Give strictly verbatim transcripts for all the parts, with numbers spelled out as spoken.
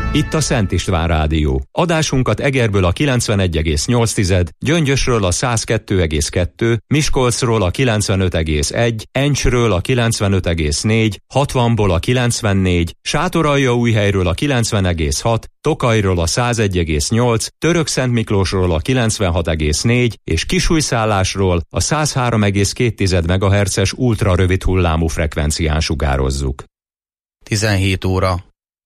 Itt a Szent István Rádió. Adásunkat Egerből a kilencvenegy egész nyolc, Gyöngyösről a száz kettő egész kettő, Miskolcról a kilencvenöt egész egy, Encsről a kilencvenöt egész négy, hatvanból a kilencvennégy, Sátoraljaújhelyről a kilencven egész hat, Tokajról a száz egy egész nyolc, Törökszentmiklósról a kilencvenhat egész négy és Kisújszállásról a száz három egész két megahertzes ultrarövid hullámú frekvencián sugározzuk. tizenhét óra.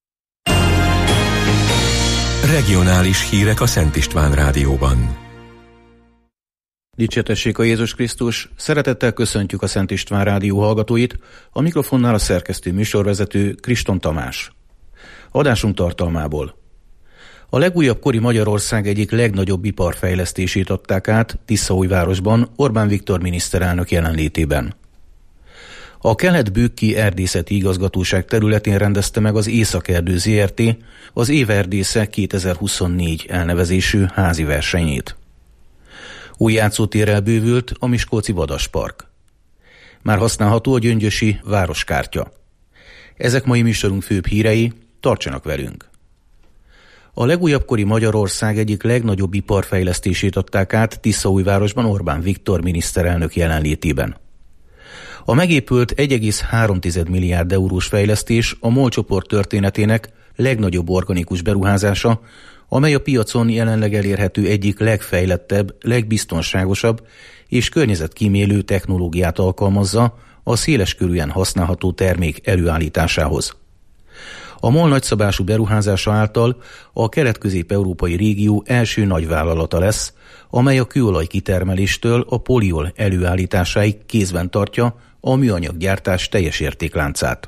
Regionális hírek a Szent István Rádióban. Dicsértessék a Jézus Krisztus! Szeretettel köszöntjük a Szent István Rádió hallgatóit, a mikrofonnál a szerkesztő műsorvezető Kriston Tamás. Adásunk tartalmából. A legújabb kori Magyarország egyik legnagyobb iparfejlesztését adták át Tiszaújvárosban Orbán Viktor miniszterelnök jelenlétében. A Kelet-Bükki Erdészeti Igazgatóság területén rendezte meg az Északerdő zé er té az Év Erdésze kétezer-huszonnégy elnevezésű házi versenyét. Új játszótérrel bővült a miskolci Vadaspark. Már használható a gyöngyösi városkártya. Ezek mai műsorunk főbb hírei, tartsanak velünk! A legújabb kori Magyarország egyik legnagyobb iparfejlesztését adták át Tiszaújvárosban Orbán Viktor miniszterelnök jelenlétében. A megépült egy egész három milliárd eurós fejlesztés a MOL csoport történetének legnagyobb organikus beruházása, amely a piacon jelenleg elérhető egyik legfejlettebb, legbiztonságosabb és környezetkímélő technológiát alkalmazza a széleskörűen használható termék előállításához. A MOL nagyszabású beruházása által a kelet-közép-európai régió első nagyvállalata lesz, amely a kőolaj kitermeléstől a poliol előállításáig kézben tartja a műanyaggyártás teljes értékláncát.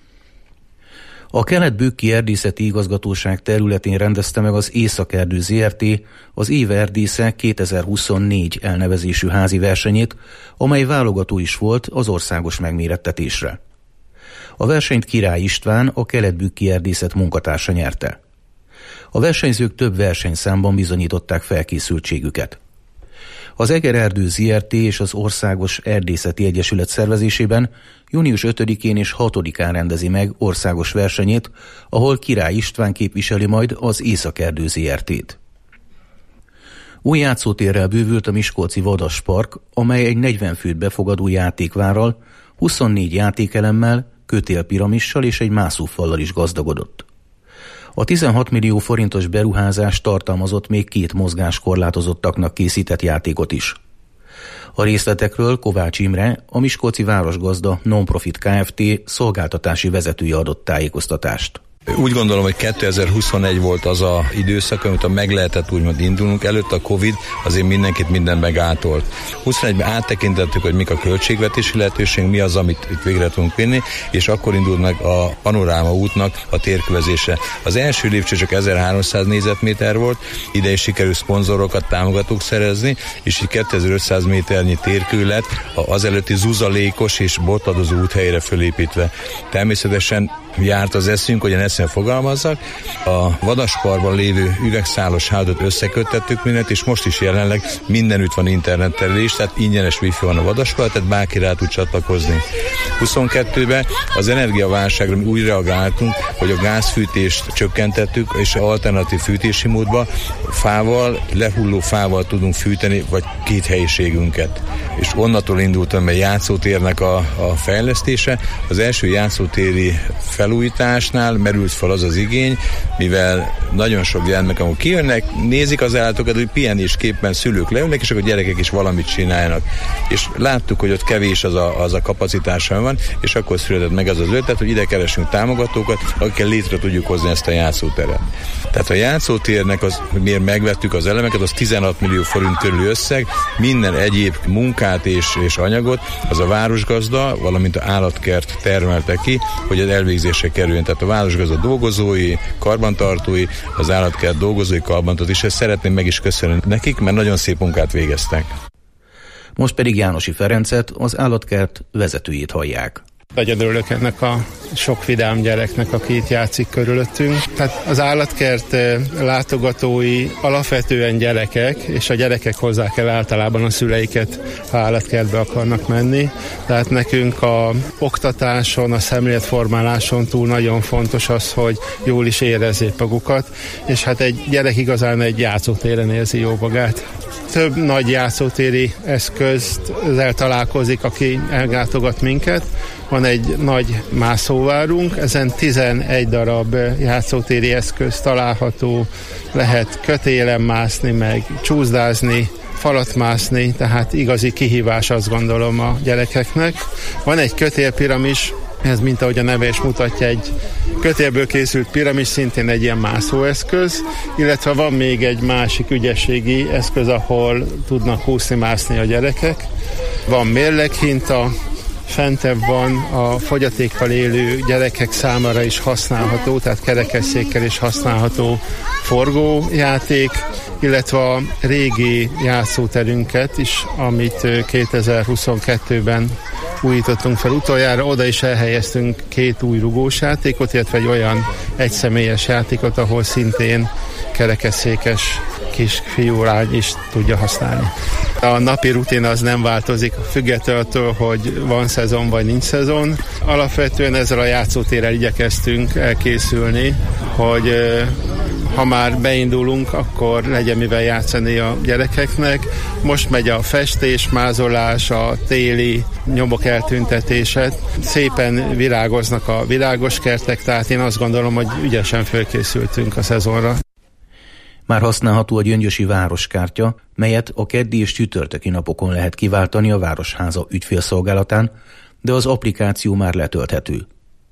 A Kelet-Bükki Erdészeti Igazgatóság területén rendezte meg az Északerdő zé er té az Év Erdésze kétezer-huszonnégy elnevezésű házi versenyét, amely válogató is volt az országos megmérettetésre. A versenyt Király István, a Kelet-Bükki Erdészet munkatársa nyerte. A versenyzők több versenyszámban bizonyították felkészültségüket. Az Egererdő zé er té és az Országos Erdészeti Egyesület szervezésében június ötödikén és hatodikán rendezi meg országos versenyét, ahol Király István képviseli majd az Északerdő zé er tét. Új játszótérrel bővült a miskolci Vadaspark, amely egy negyven főt befogadó játékvárral, huszonnégy játékelemmel, kötélpiramissal és egy mászófallal is gazdagodott. A tizenhat millió forintos beruházás tartalmazott még két mozgáskorlátozottaknak készített játékot is. A részletekről Kovács Imre, a Miskolci Városgazda Non-Profit Kft. Szolgáltatási vezetője adott tájékoztatást. Úgy gondolom, hogy kétezer-huszonegy volt az a időszak, amit meg lehetett úgymond indulnunk. Előtt a Covid azért mindenkit minden megátolt. huszonegyben áttekintettük, hogy mik a költségvetési lehetőség, mi az, amit itt végre tudunk vinni, és akkor indult meg a Panoráma útnak a térkövezése. Az első lépcső csak ezerháromszáz négyzetméter volt, ide is sikerült szponzorokat, támogatók szerezni, és így kétezer-ötszáz méternyi térkő lett az előtti zuzalékos és botladozó úthelyre fölépítve. Természetesen járt az eszünk, hogy eszem fogalmazzak. A Vadasparkban lévő üvegszálos hálót összeköttettük mindent, és most is jelenleg mindenütt van internetterelés, tehát ingyenes wifi van a Vadaspark, tehát bárki rá tud csatlakozni. huszonkettőben az energiaválságra úgy reagáltunk, hogy a gázfűtést csökkentettük, és alternatív fűtési módba fával, lehulló fával tudunk fűteni, vagy két helyiségünket. És onnantól indultam egy játszótérnek a, a fejlesztése. Az első játszótéri felújításnál merült fel az az igény, mivel nagyon sok gyermek, amikor kijönnek, nézik az állatokat, hogy pihenésképpen szülők leülnek, és akkor a gyerekek is valamit csinálnak. És láttuk, hogy ott kevés az a, az a kapacitása van, és akkor született meg az az ötlet, hogy ide keresünk támogatókat, akikkel létre tudjuk hozni ezt a játszóteret. Tehát a játszótérnek, az, hogy miért megvettük az elemeket, az tizenhat millió forint körüli összeg, minden egyéb munkát és, és anyagot, az a városgazda, valamint az állatkert termelte ki, hogy az elvégzésre kerüljön. Tehát a városgazda dolgozói, karbantartói, az állatkert dolgozói, karbantartói, és ezt szeretném meg is köszönni nekik, mert nagyon szép munkát végeztek. Most pedig Jánosi Ferencet, az állatkert vezetőjét hallják. Nagyon örülök ennek a sok vidám gyereknek, aki itt játszik körülöttünk. Tehát az állatkert látogatói alapvetően gyerekek, és a gyerekek hozzák el általában a szüleiket, ha állatkertbe akarnak menni. Tehát nekünk a oktatáson, a szemléletformáláson túl nagyon fontos az, hogy jól is érezzék magukat, és hát egy gyerek igazán egy játszótéren érzi jó magát. Több nagy játszótéri eszközzel találkozik, aki ellátogat minket. Van egy nagy mászóvárunk, ezen tizenegy darab játszótéri eszköz található, lehet kötélen mászni, meg csúszdázni, falat mászni, tehát igazi kihívás, azt gondolom, a gyerekeknek. Van egy kötélpiramis, ez, mint ahogy a neve is mutatja, egy kötélből készült piramis, szintén egy ilyen mászóeszköz, illetve van még egy másik ügyességi eszköz, ahol tudnak úszni-mászni a gyerekek. Van mérleghinta, fentebb van a fogyatékkal élő gyerekek számára is használható, tehát kerekesszékkel is használható forgójáték, illetve a régi játszóterünket is, amit kétezer-huszonkettőben újítottunk fel utoljára, oda is elhelyeztünk két új rugós játékot, illetve egy olyan egyszemélyes játékot, ahol szintén kerekesszékes kisfiú lány is tudja használni. A napi rutin az nem változik, függetlenül, hogy van szezon vagy nincs szezon. Alapvetően ezzel a játszótérrel igyekeztünk elkészülni, hogy ha már beindulunk, akkor legyen mivel játszani a gyerekeknek. Most megy a festés, mázolás, a téli nyomok eltüntetése. Szépen virágoznak a virágos kertek, tehát én azt gondolom, hogy ügyesen felkészültünk a szezonra. Már használható a gyöngyösi városkártya, melyet a keddi és csütörtöki napokon lehet kiváltani a Városháza ügyfélszolgálatán, de az applikáció már letölthető.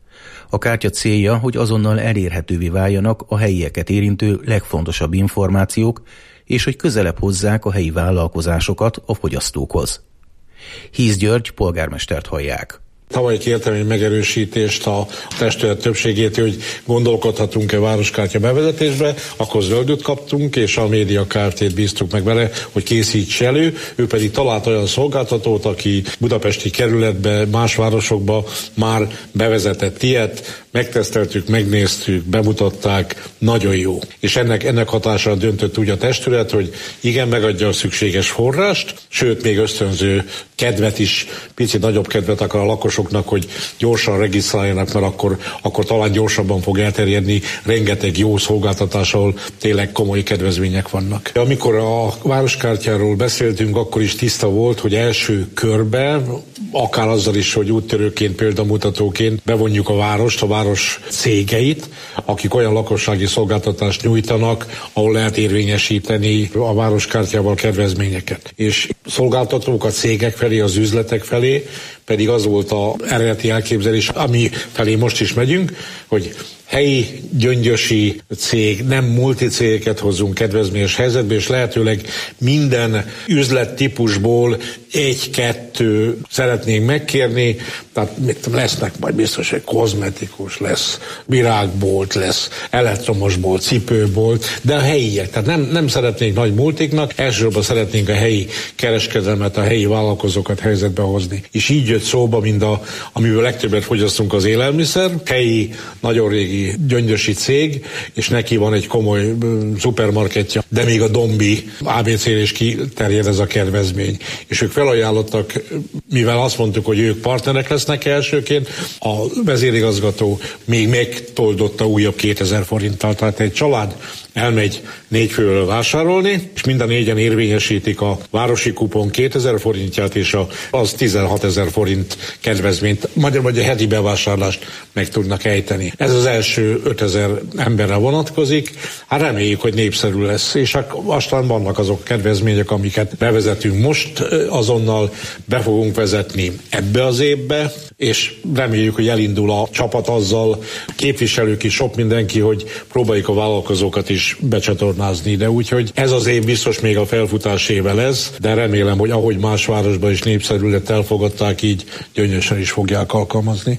A kártya célja, hogy azonnal elérhetővé váljanak a helyieket érintő legfontosabb információk, és hogy közelebb hozzák a helyi vállalkozásokat a fogyasztókhoz. Hisz György polgármestert hallják. Tavaly kértem egy megerősítést a testület többségétől, hogy gondolkodhatunk-e városkártya bevezetésbe, akkor zöldöt kaptunk, és a média kártyát bíztuk meg vele, hogy készíts elő. Ő pedig talált olyan szolgáltatót, aki budapesti kerületbe, más városokba már bevezetett ilyet, megteszteltük, megnéztük, bemutatták, nagyon jó. És ennek, ennek hatására döntött úgy a testület, hogy igen, megadja a szükséges forrást, sőt, még ösztönző kedvet is, picit nagyobb kedvet akar a lakosoknak, hogy gyorsan regisztráljanak, mert akkor, akkor talán gyorsabban fog elterjedni rengeteg jó szolgáltatás, ahol tényleg komoly kedvezmények vannak. Amikor a városkártyáról beszéltünk, akkor is tiszta volt, hogy első körben, akár azzal is, hogy úttörőként, példamutatóként bevonjuk a várost, a város cégeit, akik olyan lakossági szolgáltatást nyújtanak, ahol lehet érvényesíteni a városkártyával kedvezményeket. És szolgáltatók a cégek felé, az üzletek felé pedig az volt az eredeti elképzelés, ami felé most is megyünk, hogy helyi gyöngyösi cég, nem multicégeket hozzunk kedvezményes helyzetbe, és lehetőleg minden üzlettípusból egy-kettő szeretnénk megkérni, tehát lesznek majd biztos, hogy kozmetikus lesz, virágbolt lesz, elektromos bolt, cipőbolt, de a helyiek, tehát nem, nem szeretnénk nagy multiknak, elsősorban szeretnénk a helyi kereskedelmet, a helyi vállalkozókat helyzetbe hozni. És így jött szóba, mind a, amiből legtöbbet fogyasztunk, az élelmiszer, helyi, nagyon régi gyöngyösi cég, és neki van egy komoly szupermarketja, de még a Dombi á bé cé-re is kiterjed ez a kedvezmény. És ők felajánlottak, mivel azt mondtuk, hogy ők partnerek lesznek elsőként, a vezérigazgató még megtoldotta újabb kétezer forinttal, tehát egy család elmegy négy fővel vásárolni, és mind a négyen érvényesítik a városi kupon kétezer forintját, és a, az tizenhatezer forint kedvezményt, magyarul vagy a heti bevásárlást meg tudnak ejteni. Ez az első ötezer emberre vonatkozik, hát reméljük, hogy népszerű lesz, és aztán vannak azok kedvezmények, amiket bevezetünk most, azonnal be fogunk vezetni ebbe az évbe, és reméljük, hogy elindul a csapat azzal, képviselők is, sok mindenki, hogy próbáljuk a vállalkozókat is becsatornázni ide, úgyhogy ez az év biztos még a felfutás éve lesz, de remélem, hogy ahogy más városban is népszerű lett, elfogadták, így Gyöngyösen is fogják alkalmazni.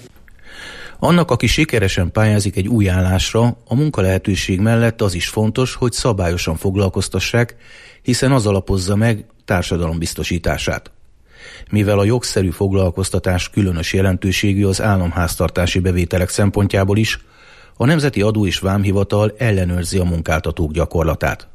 Annak, aki sikeresen pályázik egy új állásra, a munkalehetőség mellett az is fontos, hogy szabályosan foglalkoztassák, hiszen az alapozza meg társadalombiztosítását. Mivel a jogszerű foglalkoztatás különös jelentőségű az államháztartási bevételek szempontjából is, a Nemzeti Adó és Vámhivatal ellenőrzi a munkáltatók gyakorlatát.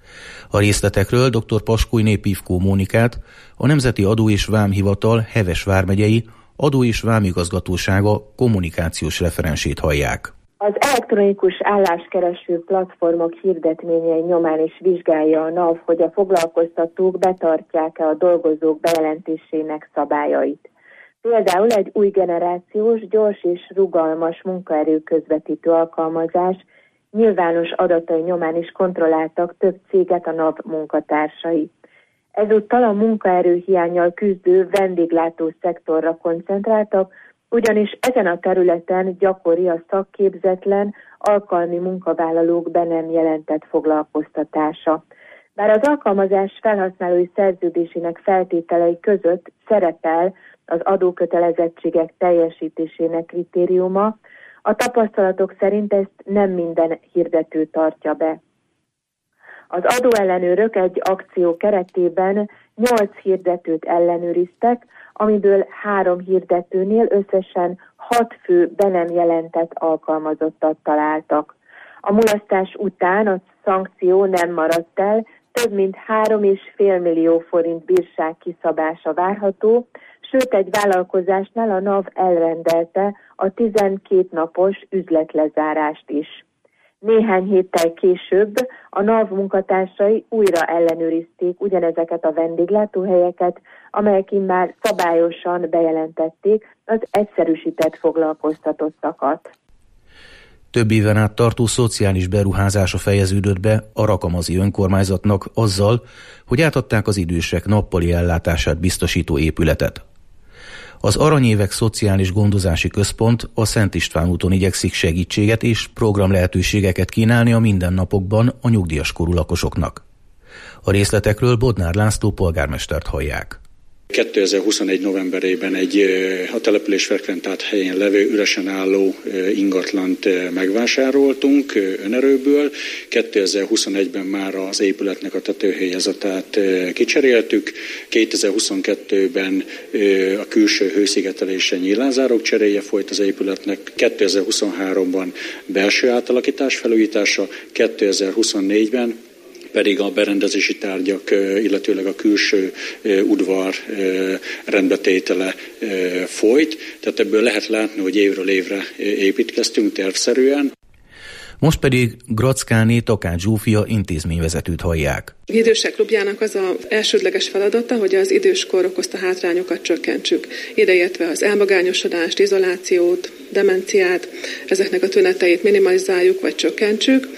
A részletekről dr. Paskújné Pivkó Mónikát, a Nemzeti Adó és Vámhivatal Heves vármegyei Adó- és Vámigazgatósága kommunikációs referensét hallják. Az elektronikus álláskereső platformok hirdetményei nyomán is vizsgálja a NAV, hogy a foglalkoztatók betartják-e a dolgozók bejelentésének szabályait. Például egy új generációs, gyors és rugalmas munkaerő közvetítő alkalmazás nyilvános adatai nyomán is kontrolláltak több céget a NAV munkatársai. Ezúttal a munkaerő hiánnyal küzdő vendéglátó szektorra koncentráltak, ugyanis ezen a területen gyakori a szakképzetlen, alkalmi munkavállalók be nem jelentett foglalkoztatása. Bár az alkalmazás felhasználói szerződésének feltételei között szerepel az adókötelezettségek teljesítésének kritériuma, a tapasztalatok szerint ezt nem minden hirdető tartja be. Az adóellenőrök egy akció keretében nyolc hirdetőt ellenőriztek, amiből három hirdetőnél összesen hat fő be nem jelentett alkalmazottat találtak. A mulasztás után a szankció nem maradt el, több mint három és fél millió forint bírság kiszabása várható, sőt egy vállalkozásnál a NAV elrendelte a tizenkét napos üzletlezárást is. Néhány héttel később a NAV munkatársai újra ellenőrizték ugyanezeket a vendéglátóhelyeket, amelyek immár szabályosan bejelentették az egyszerűsített foglalkoztatottakat. Több éven át tartó szociális beruházása fejeződött be a rakamazi önkormányzatnak azzal, hogy átadták az idősek nappali ellátását biztosító épületet. Az Aranyévek Szociális Gondozási Központ a Szent István úton igyekszik segítséget és programlehetőségeket kínálni a mindennapokban a nyugdíjas korú lakosoknak. A részletekről Bodnár László polgármestert hallják. kétezer-huszonegy novemberében egy a település frekventált helyén levő üresen álló ingatlant megvásároltunk önerőből. kétezer-huszonegyben már az épületnek a tetőhéjazatát kicseréltük. kétezer-huszonkettőben a külső hőszigetelése nyílázárok cseréje folyt az épületnek. kétezer-huszonháromban belső átalakítás felújítása, kétezer-huszonnégyben pedig a berendezési tárgyak, illetőleg a külső udvar rendbetétele folyt. Tehát ebből lehet látni, hogy évről évre építkeztünk tervszerűen. Most pedig Grackáné Takács Zsófia intézményvezetőt hallják. Az idősek klubjának az az elsődleges feladata, hogy az időskor okozta hátrányokat csökkentsük. Ideértve az elmagányosodást, izolációt, demenciát, ezeknek a tüneteit minimalizáljuk vagy csökkentsük.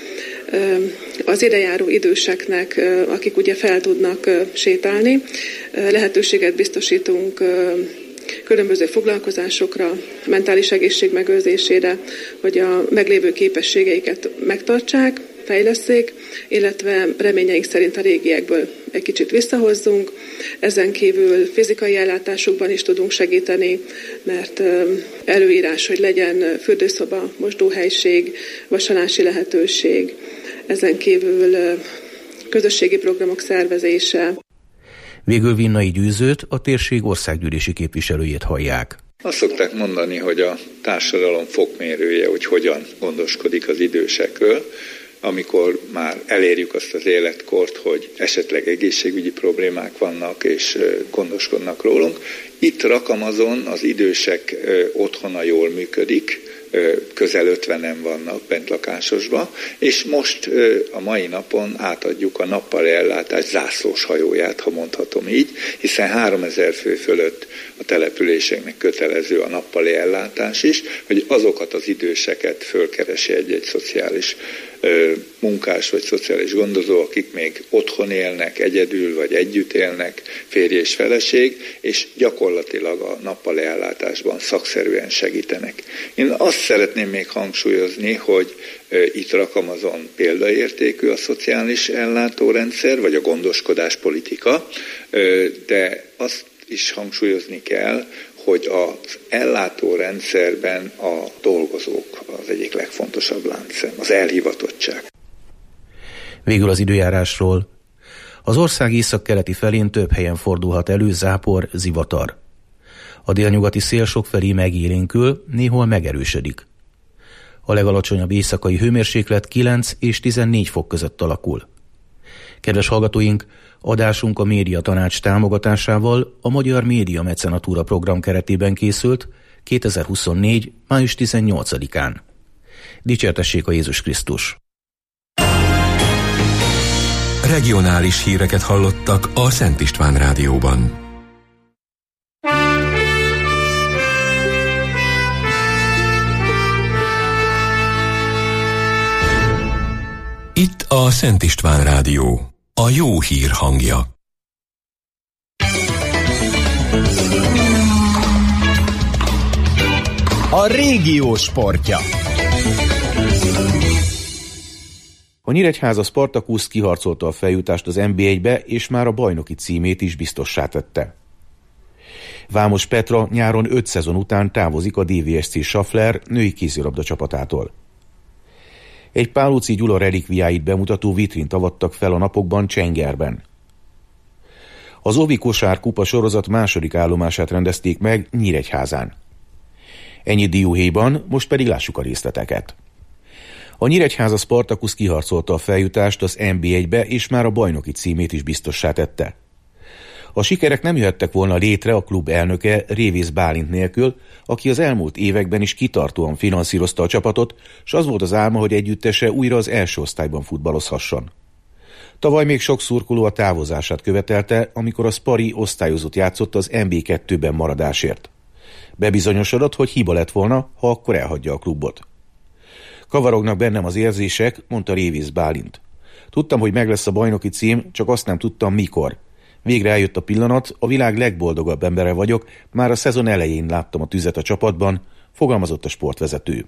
Az idejáró időseknek, akik ugye fel tudnak sétálni, lehetőséget biztosítunk különböző foglalkozásokra, mentális egészség megőrzésére, hogy a meglévő képességeiket megtartsák, fejlesszék, illetve reményeink szerint a régiekből egy kicsit visszahozzunk. Ezen kívül fizikai ellátásukban is tudunk segíteni, mert előírás, hogy legyen fürdőszoba, mosdóhelység, vasalási lehetőség, ezen kívül közösségi programok szervezése. Végül Vinnai Győzőt, a térség országgyűlési képviselőjét hallják. Azt szokták mondani, hogy a társadalom fokmérője, hogy hogyan gondoskodik az idősekről, amikor már elérjük azt az életkort, hogy esetleg egészségügyi problémák vannak, és gondoskodnak rólunk. Itt Rakamazon az idősek otthona jól működik, közel ötvenen vannak bentlakásosba, és most a mai napon átadjuk a nappali ellátás zászlós hajóját, ha mondhatom így, hiszen háromezer fő fölött a településeknek kötelező a nappali ellátás is, hogy azokat az időseket fölkeresi egy-egy szociális munkás vagy szociális gondozó, akik még otthon élnek, egyedül vagy együtt élnek, férj és feleség, és gyakorlatilag a nappali ellátásban szakszerűen segítenek. Én azt szeretném még hangsúlyozni, hogy itt Rakamazon példaértékű a szociális ellátórendszer, vagy a gondoskodáspolitika, de azt is hangsúlyozni kell, hogy az ellátórendszerben a dolgozók az egyik legfontosabb láncszem, az elhivatottság. Végül az időjárásról. Az ország északkeleti felén több helyen fordulhat elő zápor, zivatar. A délnyugati szél sokfelé megélénkül, néhol megerősödik. A legalacsonyabb éjszakai hőmérséklet kilenc és tizennégy fok között alakul. Kedves hallgatóink, adásunk a Média Tanács támogatásával a Magyar Média Mecenatúra program keretében készült kétezer-huszonnégy. május tizennyolcadikán. Dicsértessék a Jézus Krisztus! Regionális híreket hallottak a Szent István Rádióban. Itt a Szent István Rádió, a jó hír hangja. A régió sportja. A Nyíregyháza Spartacus kiharcolta a feljutást az en bé egybe, és már a bajnoki címét is biztossá tette. Vámos Petra nyáron öt szezon után távozik a dé vé es cé Schaffler női kézilabda csapatától. Egy Pálóczy Gyula relikviáit bemutató vitrint avattak fel a napokban Csengerben. Az Ovi Kosár Kupa sorozat második állomását rendezték meg Nyíregyházán. Ennyi dióhéjban, most pedig lássuk a részleteket. A Nyíregyháza Spartacus kiharcolta a feljutást az en bé egybe, és már a bajnoki címét is biztossá tette. A sikerek nem jöhettek volna létre a klub elnöke Révész Bálint nélkül, aki az elmúlt években is kitartóan finanszírozta a csapatot, s az volt az álma, hogy együttese újra az első osztályban futballozhasson. Tavaly még sok szurkoló a távozását követelte, amikor a Spari osztályozott játszott az en bé kettőben maradásért. Bebizonyosodott, hogy hiba lett volna, ha akkor elhagyja a klubot. Kavarognak bennem az érzések, mondta Révész Bálint. Tudtam, hogy meg lesz a bajnoki cím, csak azt nem tudtam mikor. Végre eljött a pillanat, a világ legboldogabb embere vagyok, már a szezon elején láttam a tüzet a csapatban, fogalmazott a sportvezető.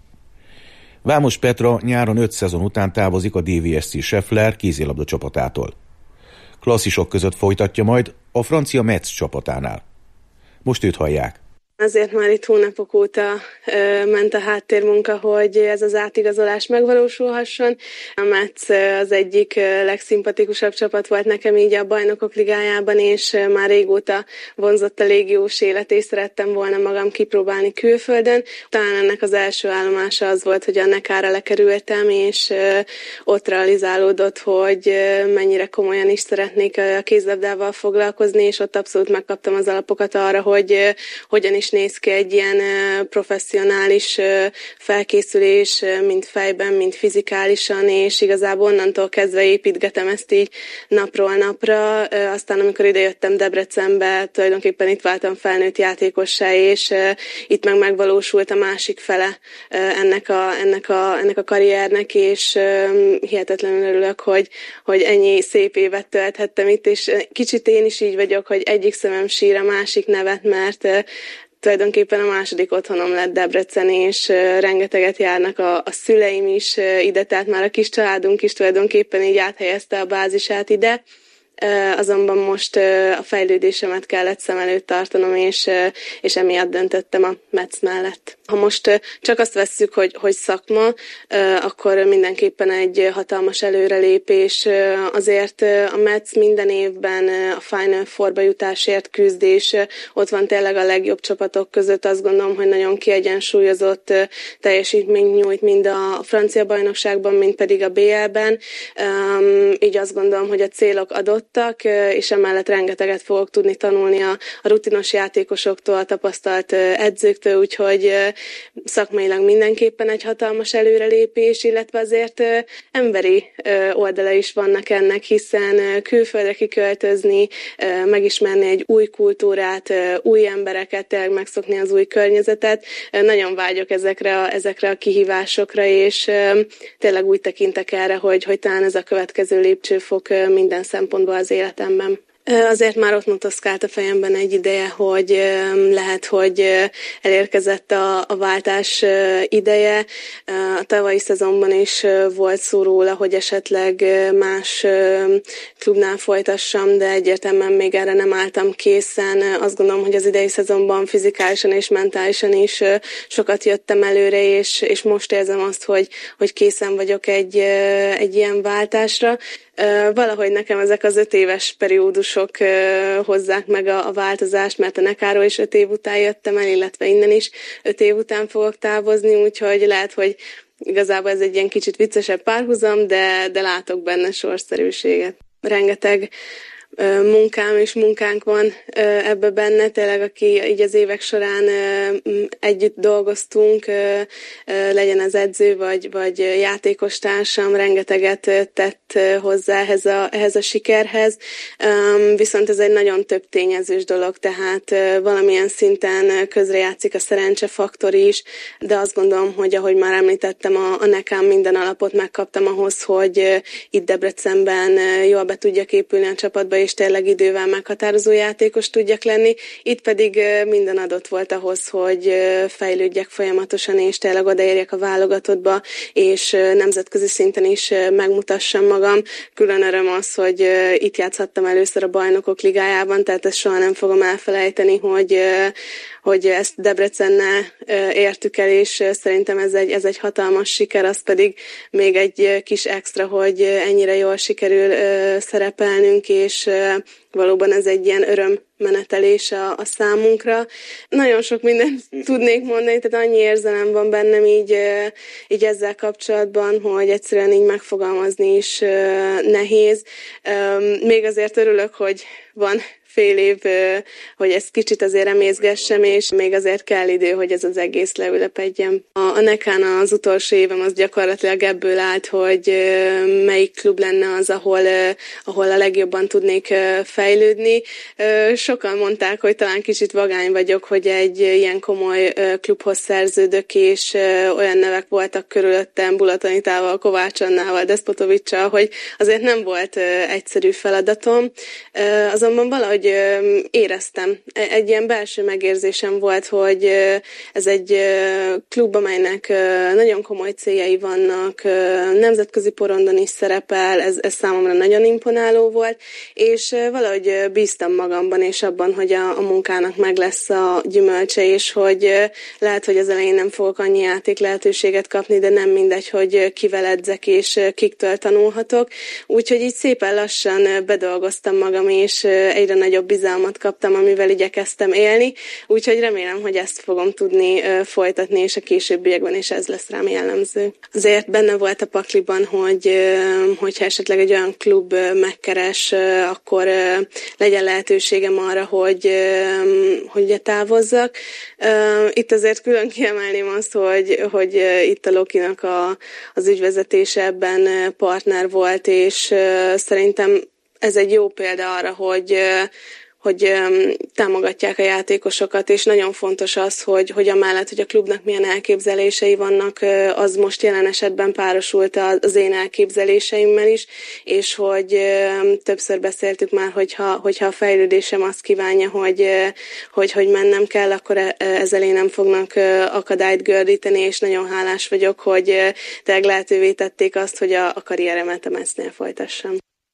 Vámos Petra nyáron öt szezon után távozik a dé vé es cé Schaffler kézilabda csapatától. Klasszisok között folytatja majd a francia Metz csapatánál. Most őt hallják. Azért már itt hónapok óta ö, ment a háttérmunka, hogy ez az átigazolás megvalósulhasson. A Metz az egyik legszimpatikusabb csapat volt nekem így a Bajnokok Ligájában, és már régóta vonzott a légiós élet, és szerettem volna magam kipróbálni külföldön. Talán ennek az első állomása az volt, hogy a Nekára lekerültem, és ö, ott realizálódott, hogy mennyire komolyan is szeretnék a kézlabdával foglalkozni, és ott abszolút megkaptam az alapokat arra, hogy ö, hogyan is néz ki egy ilyen professzionális felkészülés, mind fejben, mind fizikálisan, és igazából onnantól kezdve építgetem ezt így napról napra. Aztán amikor idejöttem Debrecenbe, tulajdonképpen itt váltam felnőtt játékossá, és itt meg megvalósult a másik fele ennek a, ennek a, ennek a karriernek, és hihetetlenül örülök, hogy, hogy ennyi szép évet tölthettem itt, és kicsit én is így vagyok, hogy egyik szemem sír, a másik nevet, mert tulajdonképpen a második otthonom lett Debrecen, és rengeteget járnak a, a szüleim is ide, tehát már a kis családunk is tulajdonképpen így áthelyezte a bázisát ide. Azonban most a fejlődésemet kellett szem előtt tartanom, és, és emiatt döntöttem a Metz mellett. Ha most csak azt vesszük, hogy, hogy szakma, akkor mindenképpen egy hatalmas előrelépés. Azért a Metz minden évben a Final Fourba jutásért küzd, és ott van tényleg a legjobb csapatok között. Azt gondolom, hogy nagyon kiegyensúlyozott teljesítményt nyújt mind a francia bajnokságban, mind pedig a bé el-ben. Így azt gondolom, hogy a célok adott, és emellett rengeteget fogok tudni tanulni a, a rutinos játékosoktól, a tapasztalt edzőktől, úgyhogy szakmailag mindenképpen egy hatalmas előrelépés, illetve azért emberi oldala is vannak ennek, hiszen külföldre kiköltözni, megismerni egy új kultúrát, új embereket, tényleg megszokni az új környezetet. Nagyon vágyok ezekre a, ezekre a kihívásokra, és tényleg úgy tekintek erre, hogy, hogy talán ez a következő lépcsőfok minden szempontból az életemben. Azért már ott motoszkált a fejemben egy ideje, hogy lehet, hogy elérkezett a, a váltás ideje. A tavalyi szezonban is volt szó róla, hogy esetleg más klubnál folytassam, de egyértelműen még erre nem álltam készen. Azt gondolom, hogy az idei szezonban fizikálisan és mentálisan is sokat jöttem előre, és, és most érzem azt, hogy, hogy készen vagyok egy, egy ilyen váltásra. Valahogy nekem ezek az öt éves periódusok hozzák meg a, a változást, mert a Nekáról is öt év után jöttem el, illetve innen is öt év után fogok távozni, úgyhogy lehet, hogy igazából ez egy ilyen kicsit viccesebb párhuzam, de, de látok benne sorszerűséget. Rengeteg munkám és munkánk van ebbe benne, tényleg aki így az évek során együtt dolgoztunk, legyen az edző vagy, vagy játékos társam, rengeteget tett hozzá ehhez a, ehhez a sikerhez, viszont ez egy nagyon több tényezős dolog, tehát valamilyen szinten közrejátszik a szerencsefaktor is, de azt gondolom, hogy ahogy már említettem, a, a Nekán minden alapot megkaptam ahhoz, hogy itt Debrecenben jól be tudjak épülni a csapatba, és tényleg idővel meghatározó játékos tudjak lenni. Itt pedig minden adott volt ahhoz, hogy fejlődjek folyamatosan, és tényleg odaérjek a válogatottba, és nemzetközi szinten is megmutassam magam. Külön öröm az, hogy itt játszhattam először a Bajnokok Ligájában, tehát ezt soha nem fogom elfelejteni, hogy hogy ezt Debrecennel értük el, és szerintem ez egy, ez egy hatalmas siker, az pedig még egy kis extra, hogy ennyire jól sikerül szerepelnünk, és valóban ez egy ilyen örömmenetelés a, a számunkra. Nagyon sok mindent tudnék mondani, tehát annyi érzelem van bennem így, így ezzel kapcsolatban, hogy egyszerűen így megfogalmazni is nehéz. Még azért örülök, hogy van fél év, hogy ezt kicsit azért emészgessem, és még azért kell idő, hogy ez az egész leülepedjen. A, a Nekán az utolsó évem az gyakorlatilag ebből állt, hogy melyik klub lenne az, ahol, ahol a legjobban tudnék fejlődni. Sokan mondták, hogy talán kicsit vagány vagyok, hogy egy ilyen komoly klubhoz szerződök, és olyan nevek voltak körülöttem, Bulatonitával, Kovács Annával, Despotovicsal, hogy azért nem volt egyszerű feladatom. Azonban valahogy éreztem. Egy ilyen belső megérzésem volt, hogy ez egy klub, amelynek nagyon komoly céljai vannak, nemzetközi porondon is szerepel, ez, ez számomra nagyon imponáló volt, és valahogy bíztam magamban, és abban, hogy a, a munkának meg lesz a gyümölcse, és hogy lehet, hogy az elején nem fogok annyi játék lehetőséget kapni, de nem mindegy, hogy kivel edzek, és kiktől tanulhatok. Úgyhogy így szépen lassan bedolgoztam magam, és egyre nagyobb bizalmat kaptam, amivel igyekeztem élni, úgyhogy remélem, hogy ezt fogom tudni folytatni, és a későbbiekben is ez lesz rám jellemző. Azért benne volt a pakliban, hogy hogyha esetleg egy olyan klub megkeres, akkor legyen lehetőségem arra, hogy, hogy távozzak. Itt azért külön kiemelném azt, hogy, hogy itt a Lokinak a, az ügyvezetése ebben partner volt, és szerintem ez egy jó példa arra, hogy, hogy támogatják a játékosokat, és nagyon fontos az, hogy, hogy amellett, hogy a klubnak milyen elképzelései vannak, az most jelen esetben párosult az én elképzeléseimmel is, és hogy többször beszéltük már, hogyha, hogyha a fejlődésem azt kívánja, hogy, hogy, hogy mennem kell, akkor ezzel én nem fognak akadályt gördíteni, és nagyon hálás vagyok, hogy tényleg lehetővé tették azt, hogy a, a karrieremet a Metsznél folytassam.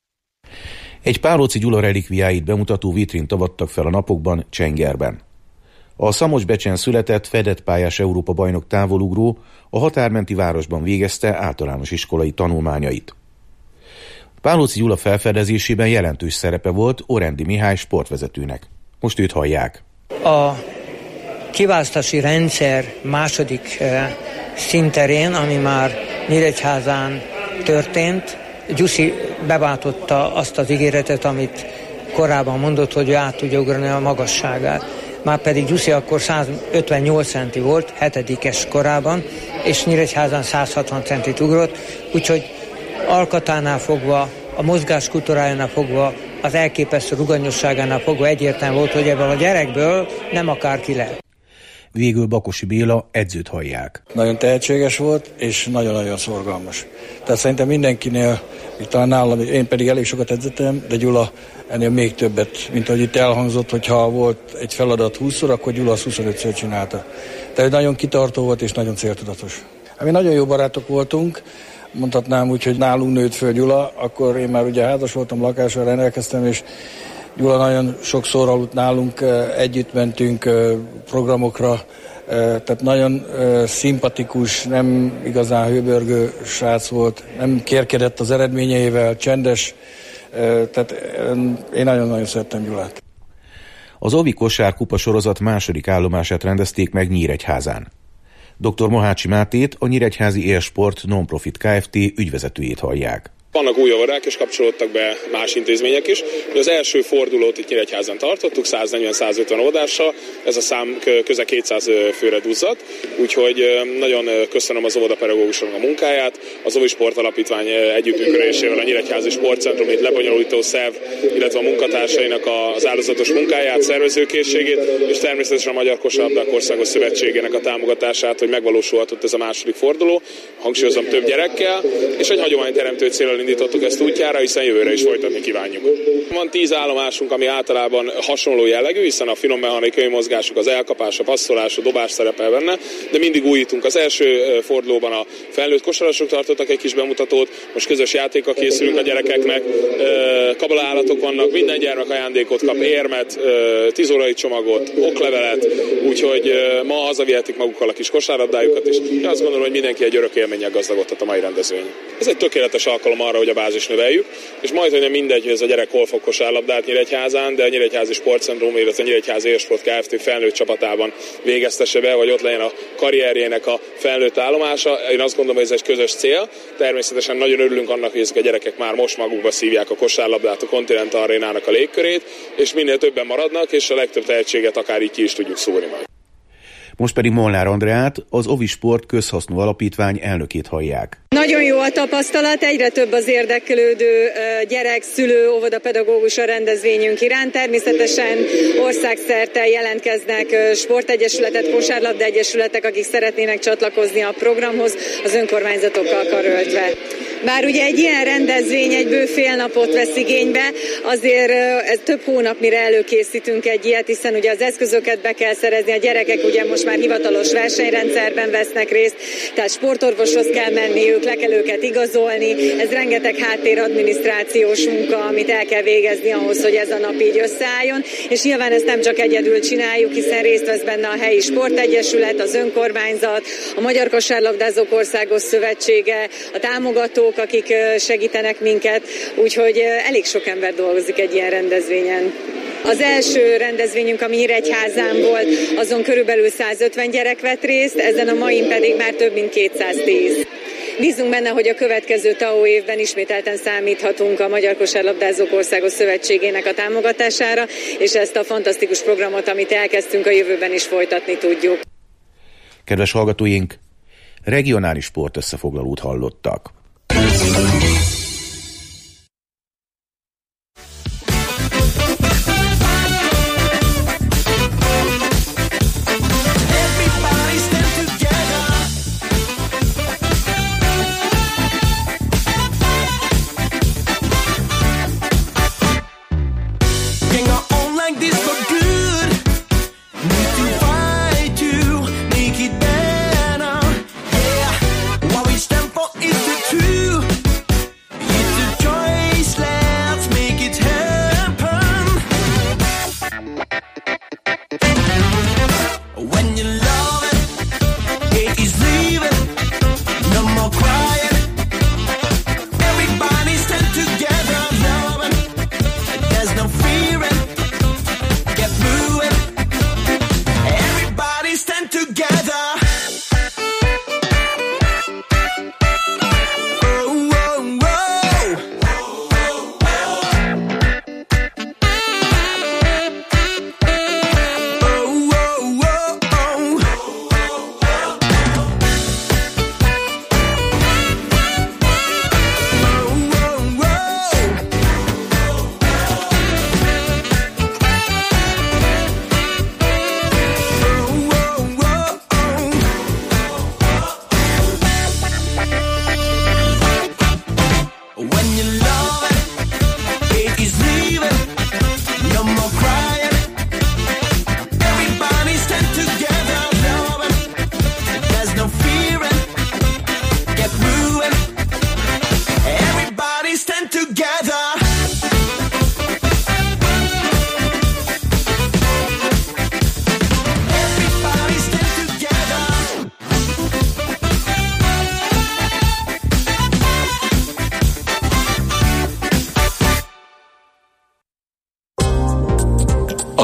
Egy Pálóczy Gyula relikviáit bemutató vitrint avattak fel a napokban Csengerben. A Szamocsbecsen született, fedett pályás Európa-bajnok távolugró a határmenti városban végezte általános iskolai tanulmányait. Pálóczy Gyula felfedezésében jelentős szerepe volt Orendi Mihály sportvezetőnek. Most őt hallják. A kiválasztási rendszer második szinterén, ami már Nyíregyházán történt, Gyuszi beváltotta azt az ígéretet, amit korábban mondott, hogy ő át tudja ugrani a magasságát. Márpedig Gyuszi akkor száz ötvennyolc centi volt, hetedikes korában, és Nyíregyházán száz hatvan centit ugrott, úgyhogy alkatánál fogva, a mozgás kultúrájánál fogva, az elképesztő ruganyosságánál fogva egyértelmű volt, hogy ebből a gyerekből nem akárki lehet. Végül Bakosi Béla edzőt hallják. Nagyon tehetséges volt, és nagyon-nagyon szorgalmas. Tehát szerintem mindenkinél, itt talán nálam, én pedig elég sokat edzettem, de Gyula ennél még többet, mint ahogy itt elhangzott, hogyha volt egy feladat húszszor, akkor Gyula azt huszonötször csinálta. Tehát nagyon kitartó volt, és nagyon céltudatos. Mi nagyon jó barátok voltunk, mondhatnám úgy, hogy nálunk nőtt föl Gyula, akkor én már ugye házas voltam, lakással rendelkeztem, és Gyula nagyon sokszor aludt nálunk, együtt mentünk programokra, Tehát nagyon szimpatikus, nem igazán hőbörgő srác volt, nem kérkedett az eredményeivel, csendes, tehát én nagyon-nagyon szerettem Gyulát. Az Ovi kosárkupa sorozat második állomását rendezték meg Nyíregyházán. doktor Mohácsi Mátét, a Nyíregyházi Élsport Nonprofit Kft. Ügyvezetőjét hallják. Vannak új óvodák, és kapcsolódtak be más intézmények is. Az első fordulót itt Nyíregyházán tartottuk, száznegyven-százötven óvodással, ez a szám közel kétszáz főre duzzadt, úgyhogy nagyon köszönöm az óvodapedagógusoknak a munkáját, az Ovi Sport Alapítvány együttműködésével a Nyíregyházi Sportcentrum, itt lebonyolító szerv, illetve a munkatársainak az áldozatos munkáját, szervezőkészségét, és természetesen a Magyar Kosárlabdák Országos Szövetségének a támogatását, hogy megvalósulhatott ez a második forduló, hangsúlyozom több gyerekkel, és egy hagyományteremtő céllal indítottuk ezt útjára, hiszen jövőre is folytatni kívánjuk. Van tíz állomásunk, ami általában hasonló jellegű, hiszen a finom mechanikai mozgások, az elkapás, a passzolás, a dobás szerepel benne, de mindig újítunk. Az első fordulóban a felnőtt kosarasok tartottak egy kis bemutatót, most közös játékkal készülünk a gyerekeknek, kabalaállatok vannak, minden gyermek ajándékot kap, érmet, tíz órai csomagot, oklevelet, úgyhogy ma hazavihetik magukkal a kis kosárlabdájukat, és én azt gondolom, hogy mindenki egy örök élménnyel gazdagodhat a mai rendezvény. Ez egy tökéletes alkalom arra, hogy a bázis növeljük, és majd, hogy nem mindegy, hogy ez a gyerek hol fog kosárlabdát Nyíregyházán, de a Nyíregyházi Sportcentrum, illetve a Nyíregyházi Élsport Kft. Felnőtt csapatában végeztesse be, vagy ott legyen a karrierjének a felnőtt állomása. Én azt gondolom, hogy ez egy közös cél. Természetesen nagyon örülünk annak, hogy ezek a gyerekek már most magukba szívják a kosárlabdát, a Continental Arénának a légkörét, és minél többen maradnak, és a legtöbb tehetséget akár így ki is tudjuk szúrni majd. Most pedig Molnár Andreát, az Ovi Sport Közhasznú Alapítvány elnökét hallják. Nagyon jó a tapasztalat, egyre több az érdeklődő gyerek, szülő, óvodapedagógus a rendezvényünk iránt. Természetesen országszerte jelentkeznek sportegyesületek, kosárlabda egyesületek, akik szeretnének csatlakozni a programhoz, az önkormányzatokkal karöltve. Bár ugye egy ilyen rendezvény egy bő fél napot vesz igénybe, azért ez több hónap, mire előkészítünk egy ilyet, hiszen ugye az eszközöket be kell szerezni, a gyerekek ugye most már hivatalos versenyrendszerben vesznek részt, tehát sportorvoshoz kell menniük, le kell őket igazolni, ez rengeteg háttéradminisztrációs munka, amit el kell végezni ahhoz, hogy ez a nap így összeálljon, és nyilván ezt nem csak egyedül csináljuk, hiszen részt vesz benne a helyi sportegyesület, az önkormányzat, a Magyar Kosárlabdázók Országos Szövetsége, a támogatók, akik segítenek minket, úgyhogy elég sok ember dolgozik egy ilyen rendezvényen. Az első rendezvényünk, ami Nyíregyházán volt, azon körülbelül százötven gyerek vett részt, ezen a main pedig már több mint kétszáztíz. Bízunk benne, hogy a következő té á o évben ismételten számíthatunk a Magyar Kosárlabdázók Országos Szövetségének a támogatására, és ezt a fantasztikus programot, amit elkezdtünk, a jövőben is folytatni tudjuk. Kedves hallgatóink, regionális sportösszefoglalót hallottak.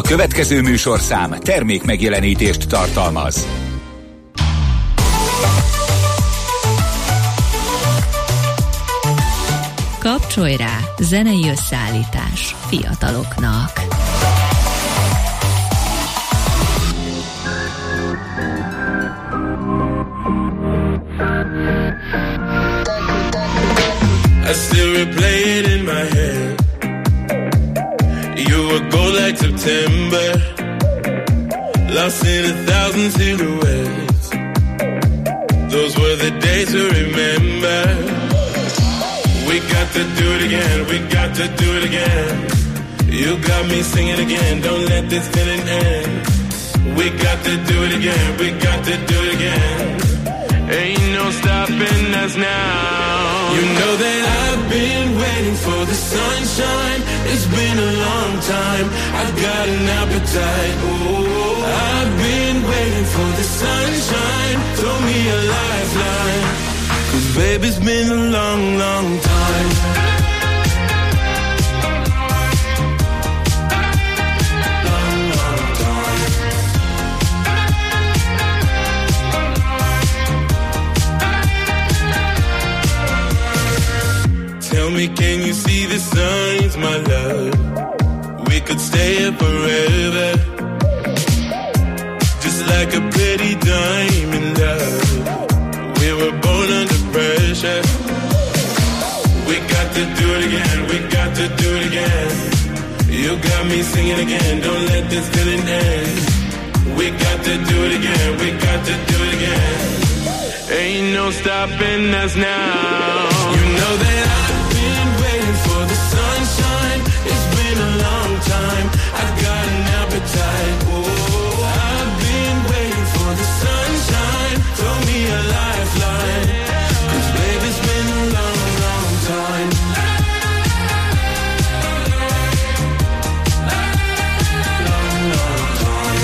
következő műsorszám termék megjelenítést tartalmaz. Kapcsolj rá, zenei összeállítás fiataloknak. I still replay it in my head. You were gold like September, lost in a thousand silhouettes. Those were the days to remember. We got to do it again, we got to do it again. You got me singing again, don't let this feeling end. We got to do it again, we got to do it again. Ain't no stopping us now. You know that I've been waiting for the sunshine. It's been a long time. I've got an appetite. Oh, I've been waiting for the sunshine. Throw me a lifeline. 'Cause baby, it's been a long, long time. Long, long time. Tell me, can you see the signs, my love? We could stay here forever, just like a pretty diamond, love. We were born under pressure. We got to do it again, we got to do it again. You got me singing again, don't let this feeling end. We got to do it again, we got to do it again. Ain't no stopping us now. You know that I've been waiting for the sunshine. It's been a long time. I've got an appetite. Oh, I've been waiting for the sunshine. Throw me a lifeline. 'Cause baby, it's been a long, long time. Long, long time.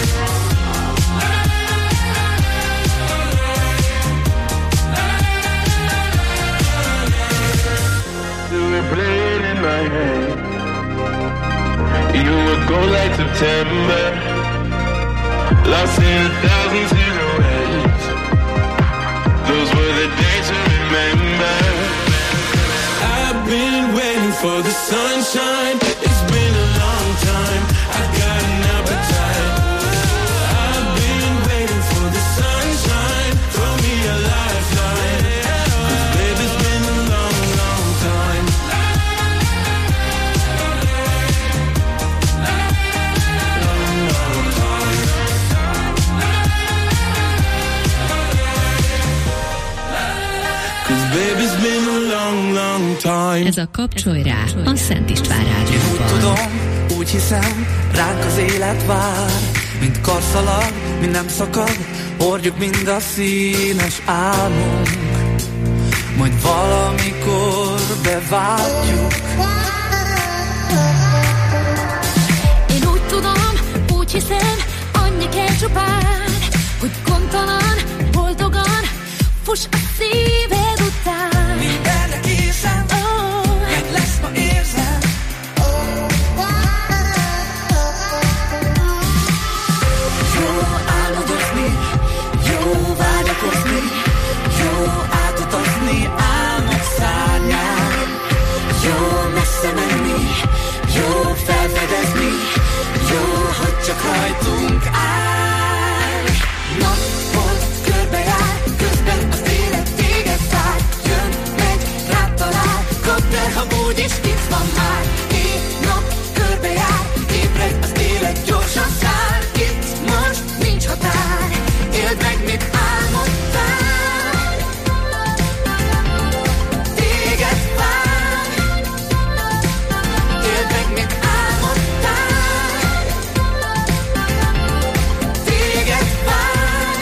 Play it in my head. You would go like September, lost in a thousand silhouettes. Those were the days to remember. I've been waiting for the sunshine. It's been a long time. I've got an appetite. I've been waiting for the sunshine. Throw me a lifeline. 'Cause baby, it's been a long, long time. Ez a Kapcsolj rá, a Szent István Rádióban. Úgy tudom, úgy hiszem, ránk az élet vár, mint karszalag, mi nem szakad, hordjuk mind a színes álmunk, majd valamikor bevágjuk. Én úgy tudom, úgy hiszem, annyi kell csupán, hogy gondtalan, boldogan, fuss a szíved után. Mindenre készen, oh, meg lesz ma érzem. Jó álmodozni, jó vágyakozni, jó átutazni álmok szárnyán. Jó messze menni, jó felfedezni, jó, hogy csak rajtunk áll. Napot körbejár, közben az élet téged vár. Jön, megy, rád talál, kapd el, ha úgyis itt van már. Éj, nap körbejár, ébredj, az élet gyorsan száll. Itt most nincs határ, éld meg, mit álmodtál. Téged vár, éld meg, mit álmodtál. Téged vár,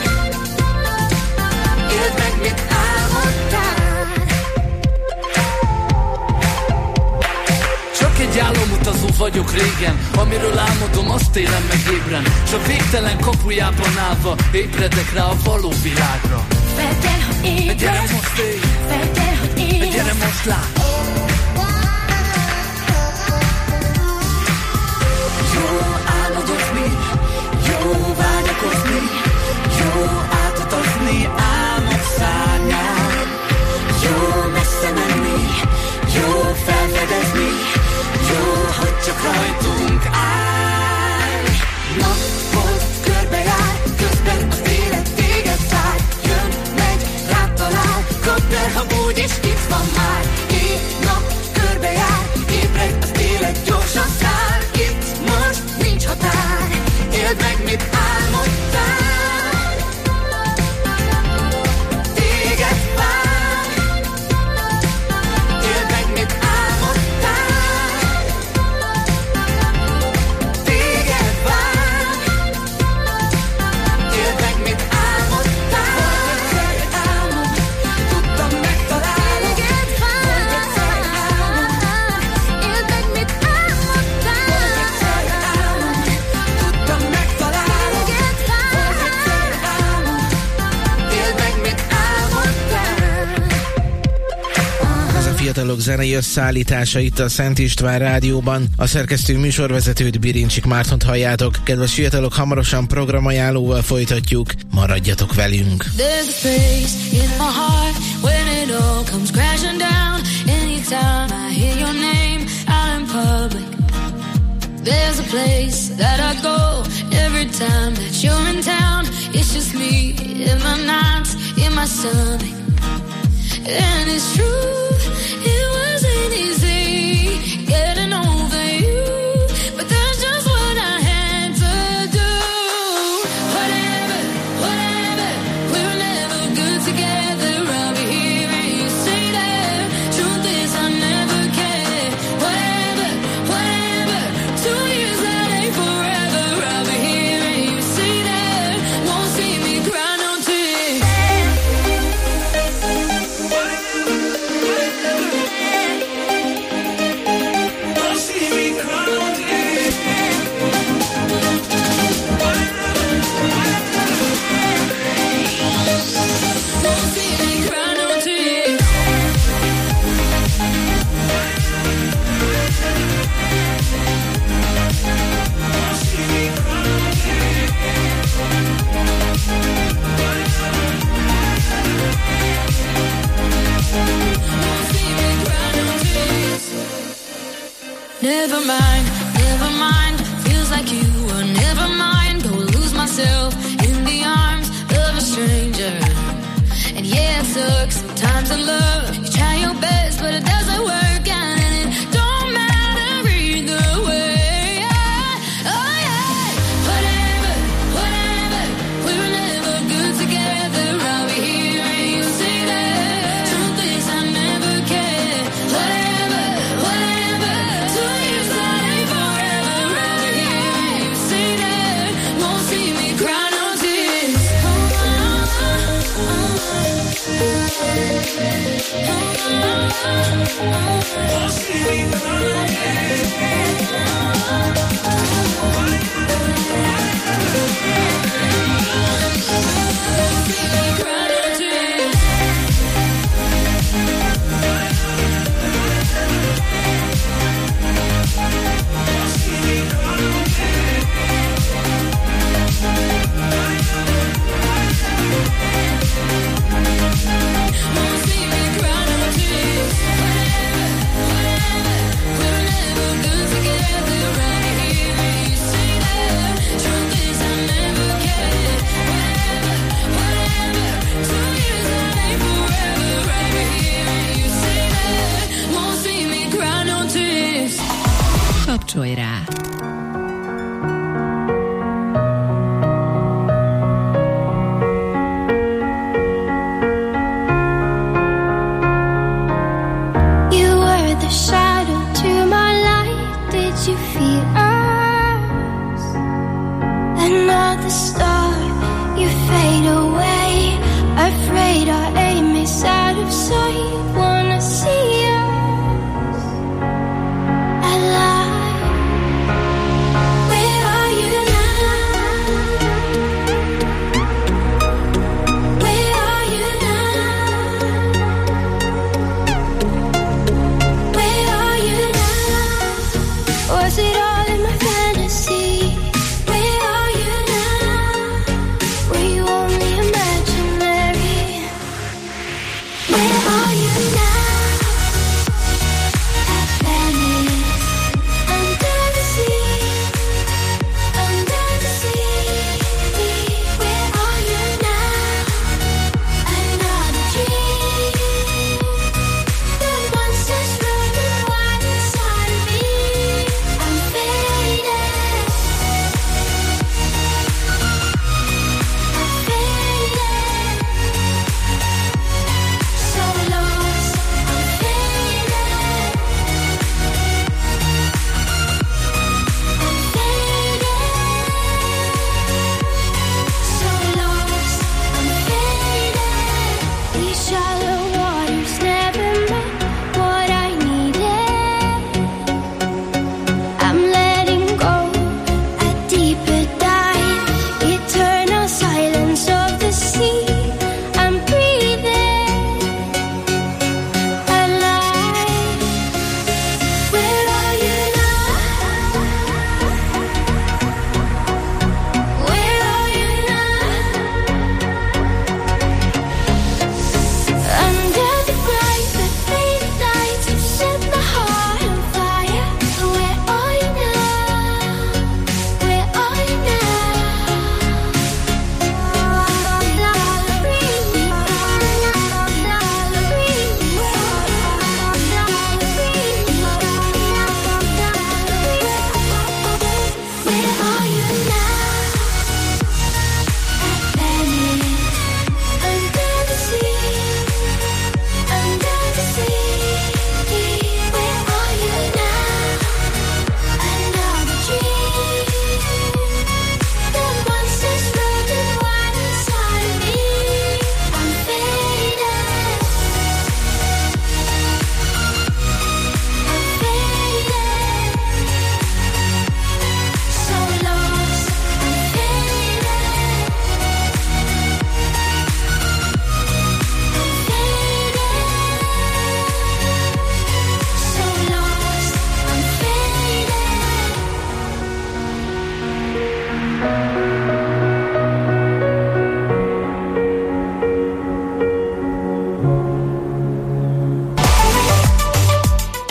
éld meg, mit álmodtál. Csak egy álomutazó vagyok régen, amiről álmodom, azt élem meg ébren. S a végtelen kapujában állva ébredek rá a való világra. Fel kell, hogy ébredj, gyere most éj, fel kell, hogy ébredj, gyere most lát. jó álmodozni, úgyis itt van már. Éjnap körbejár, ébredj, az élet gyorsan száll. Itt most nincs határ, éld meg, mit álmodtál. Téged vár, éld meg, mit álmodtál. Téged vár, éld meg, mit álmodtál. Volt egyszer egy álmom, tudtam, megtalálom. Téged vár, volt egyszer egy álmom, éld meg, mit álmodtál. Volt egyszer egy álmom, tudtam, megtalálom. Téged vár, volt egyszer egy álmom, éld meg, mit álmodtál. Ez a Fiatalok zenei összeállítása itt a Szent István Rádióban. A szerkesztő műsorvezetőt, Birincsik Mártont halljátok. Kedves fiatalok, hamarosan programajánlóval folytatjuk. Maradjatok velünk! There's a place in my heart when it all comes crashing down. Anytime I hear your name out in public. There's a place that I go every time that you're in town. It's just me in my nights, in my stomach. And it's true, it wasn't easy getting over you, but that's just what I had to do. Whatever, whatever, we were never good together. I'll be here and you say that. Truth is I never cared. Whatever, whatever, two years that ain't forever. I'll be here and you say that. Won't see me cry no tears. Never mind, never mind. Feels like you were never mine. Go lose myself in the arms of a stranger. And yeah, it sucks sometimes in love. You try your best, but it doesn't work out, and it don't matter either way. Oh yeah, whatever, whatever. We were never good together. I'll be here and you say that. Truth is I never cared. Whatever, whatever. Two years that ain't forever. I'll be here and you say that. Won't see me cry no tears. Won't see me cry no Kapcsolj rá! You were the shadow to my light. Did you feel us? Another star, you fade away. Afraid our aim is out of sight. Wanna see us alive.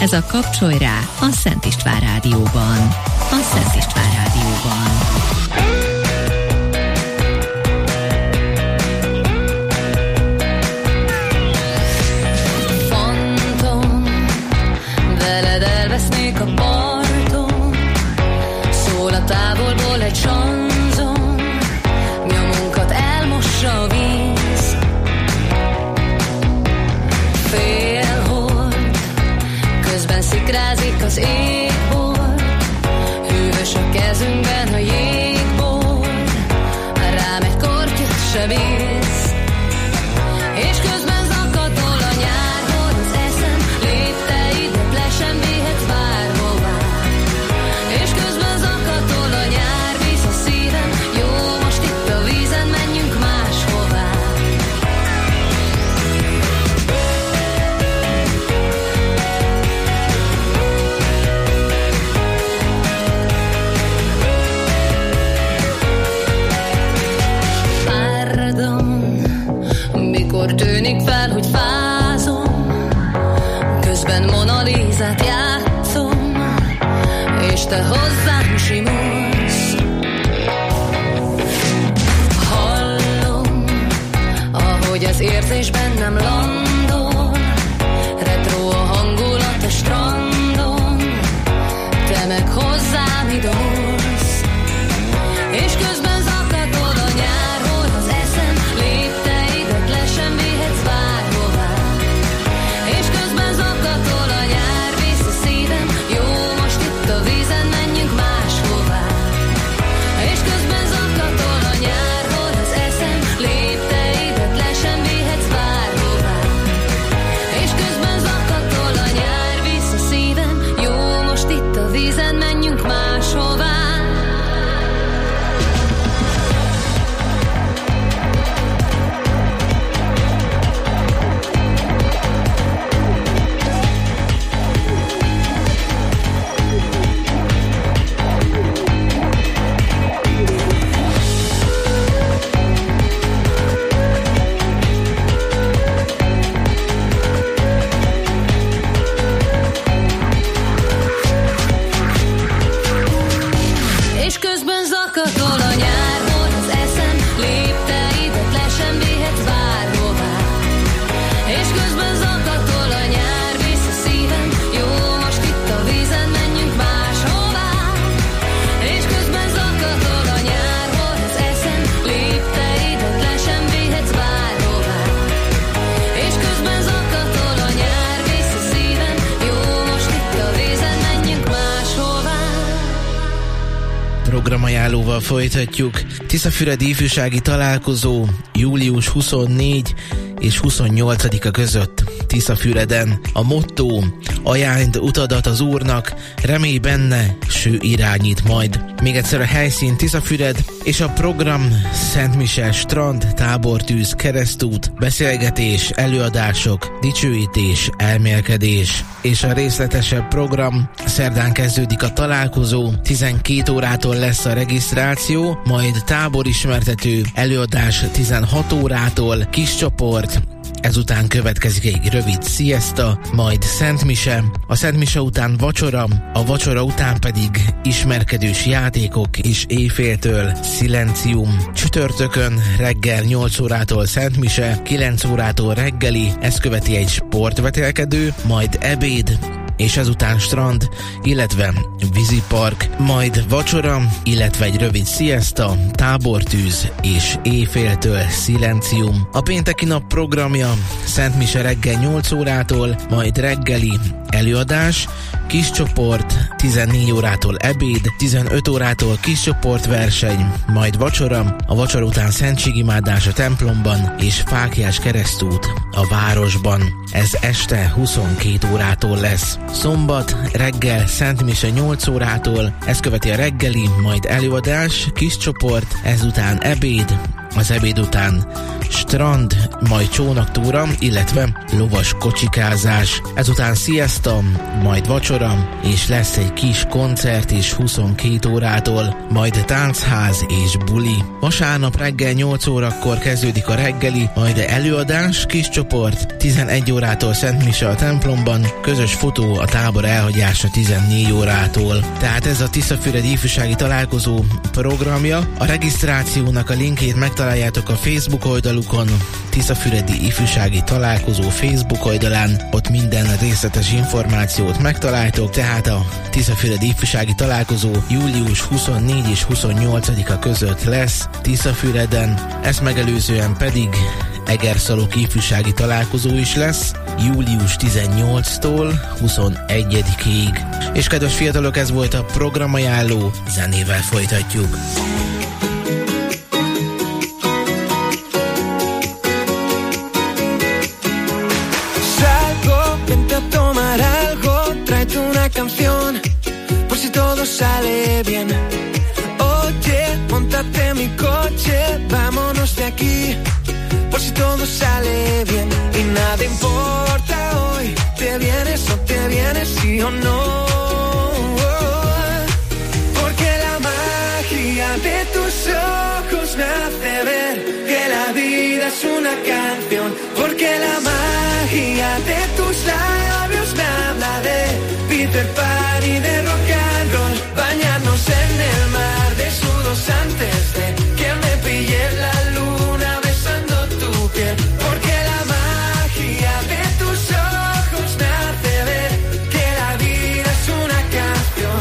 Ez a Kapcsolj rá a Szent István Rádióban. A Szent István Rádióban. Fantom, veled elvesznék a parton, szól a távolból egy sanzon, nyomunkat elmossa a víz. Félhold, közben szikrázik az égbolt, hűvös a kezünkben a jégbor, rám egy kortyot se bíz. És közben zakatol a nyárból az eszem, lépteidet le sem vihetsz bárhová. És közben zakatol a nyár, víz a szívem, jó, most itt a vízen, menjünk máshová. Mikor tűnik fel, hogy fázom, közben Mona Lisát játszom, és te hozzám simulsz. Hallom, ahogy az érzés bennem landol, retro a hangulat a strandon, te meg hozzám idolsz. És közben zakatol a nyárból az eszem, lépteidet le sem vihetsz bárhová. És közben zakatol a nyár, visz a szívem, jó, most itt a vízen, menjünk máshová. És közben zakatol a nyárból az eszem, lépteidet le sem vihetsz bárhová. És közben zakatol a nyár, visz a szívem, jó, most itt a vízen, menjünk máshová. És közben zakatol a nyárból az eszem, lépteidet le sem vihetsz bárhová. És közben zakatol a nyár, visz a szívem, jó, most itt a vízen, menjünk máshová. És közben zakatol a nyárból az eszem, lépteidet le sem vihetsz bárhová. És közben zakatol a nyár, visz a szívem, jó, most itt a vízen, menjünk máshová. Programajánlóval folytatjuk. Tiszafüredi ifjúsági találkozó július huszonnégy és huszonnyolcadika között Tiszafüreden. A motto: ajánld utadat az Úrnak, remélj benne, s ő irányít majd. Még egyszer a helyszín Tiszafüred, és a program: Szent Mise, strand, tábortűz, keresztút, beszélgetés, előadások, dicsőítés, elmélkedés. És a részletesebb program: szerdán kezdődik a találkozó, tizenkét órától lesz a regisztráció, majd táborismertető, előadás tizenhat órától, kis csoport, ezután következik egy rövid siesta, majd Szent Mise, a Szent Mise után vacsora, a vacsora után pedig ismerkedős játékok, és éjféltől szilencium. Csütörtökön reggel nyolc órától Szent Mise, kilenc órától reggeli, ezt követi egy sportvetélkedő, majd ebéd, és ezután strand, illetve vízipark, majd vacsora, illetve egy rövid siesta, tábortűz és éjféltől szilencium. A pénteki nap programja: Szent Mise reggel nyolc órától, majd reggeli, előadás, kis csoport, tizennégy órától ebéd, tizenöt órától kis csoportverseny, majd vacsora, a vacsora után szentségimádás a templomban és fáklyás keresztút a városban. Ez este huszonkét órától lesz. Szombat reggel Szent Mise nyolc órától, ezt követi a reggeli, majd előadás, kis csoport, ezután ebéd, az ebéd után strand, majd csónaktúra, illetve lovas kocsikázás. Ezután siesta, majd vacsora, és lesz egy kis koncert is huszonkét órától, majd táncház és buli. Vasárnap reggel nyolc órakor kezdődik a reggeli, majd előadás, kis csoport, tizenegy órától Szent Mise a templomban, közös fotó a tábor elhagyása tizennégy órától. Tehát ez a Tiszafüredi ifjúsági találkozó programja. A regisztrációnak a linkjét megtaláljátok a Facebook oldalukon, Tiszafüredi ifjúsági találkozó Facebook oldalán, ott minden részletes információt megtaláltok, tehát a Tiszafüredi ifjúsági találkozó július huszonnégy és huszonnyolcadika között lesz Tiszafüreden, ezt megelőzően pedig Egerszalok ifjúsági találkozó is lesz, július tizennyolcadikától huszonegyedikéig. És kedves fiatalok, ez volt a programajánló, zenével folytatjuk. Salgo, vente a tomar algo, tráete una canción, por si todo sale bien. Oye, montate en mi coche, vámonos de aquí, por si todo sale bien. Y nada importa hoy, te vienes o te vienes, sí o no. Porque la magia de tus ojos me hace ver que la vida es una canción. Porque la magia de tus labios me habla de Peter Pan y de rock and roll. Bañarnos en el mar desnudos antes de que me pille la luna besando tu piel. Porque la magia de tus ojos me hace ver que la vida es una canción.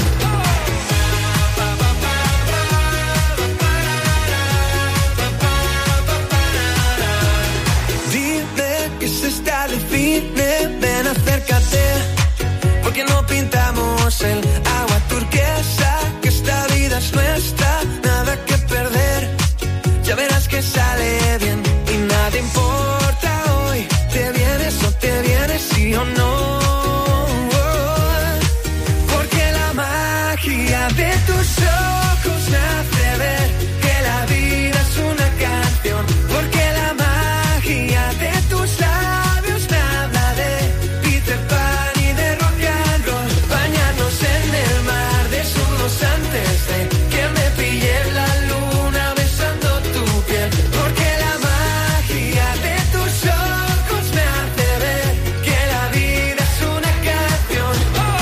Dime que se está de cine, ven acércate, porque no pintamos el agua turquesa, que esta vida es nuestra, nada que perder, ya verás que sale bien. Y nada importa hoy, te vienes o te vienes, sí o no. Porque la magia de tus ojos me hace ver que la vida es una canción. Porque la magia de tus labios me habla de Peter Pan y de rock and roll. Bañarnos en el mar desnudos antes de que me pille la luna besando tu piel. Porque la magia de tus ojos me hace ver que la vida es una canción.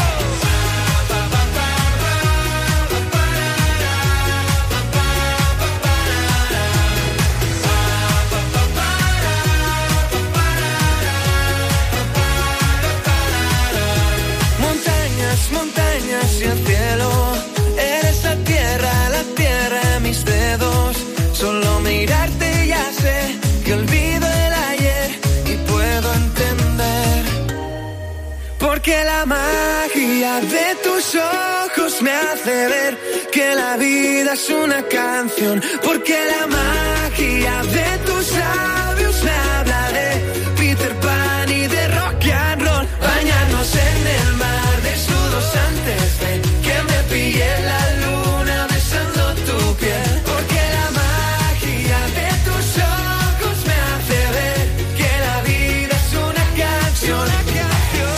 Montañas, montañas y el cielo, eres la tierra, la tierra en mis dedos. Solo mirarte ya sé que olvido el ayer y puedo entender. Porque la magia de tus ojos me hace ver que la vida es una canción. Porque la magia de tus labios me habla de Peter Pan y de rock and roll. Bañarnos en el mar desnudos antes de que me pille la luna besando tu piel. Porque la magia de tus ojos me hace ver que la vida es una canción. Una canción.